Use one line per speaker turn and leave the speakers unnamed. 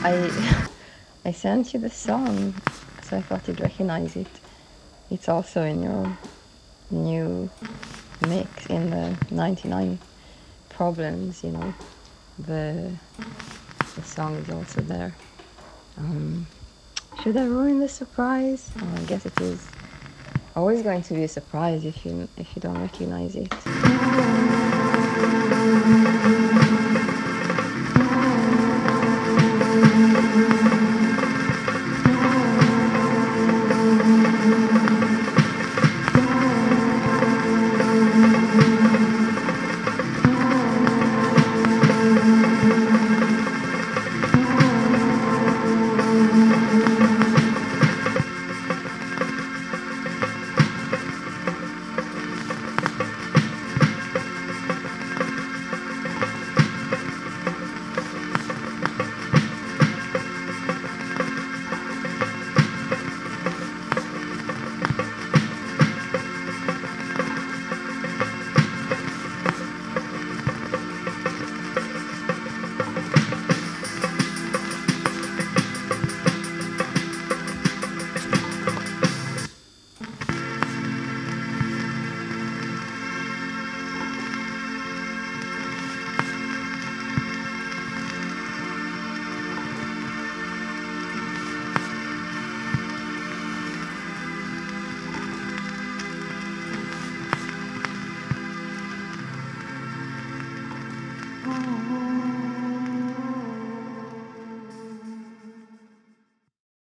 I I sent you the song, so I thought you'd recognize it. It's also in your new mix in the 99 Problems, you know. The the song is also there. Um, should I ruin the surprise? Oh, I guess it is always going to be a surprise if you don't recognize it.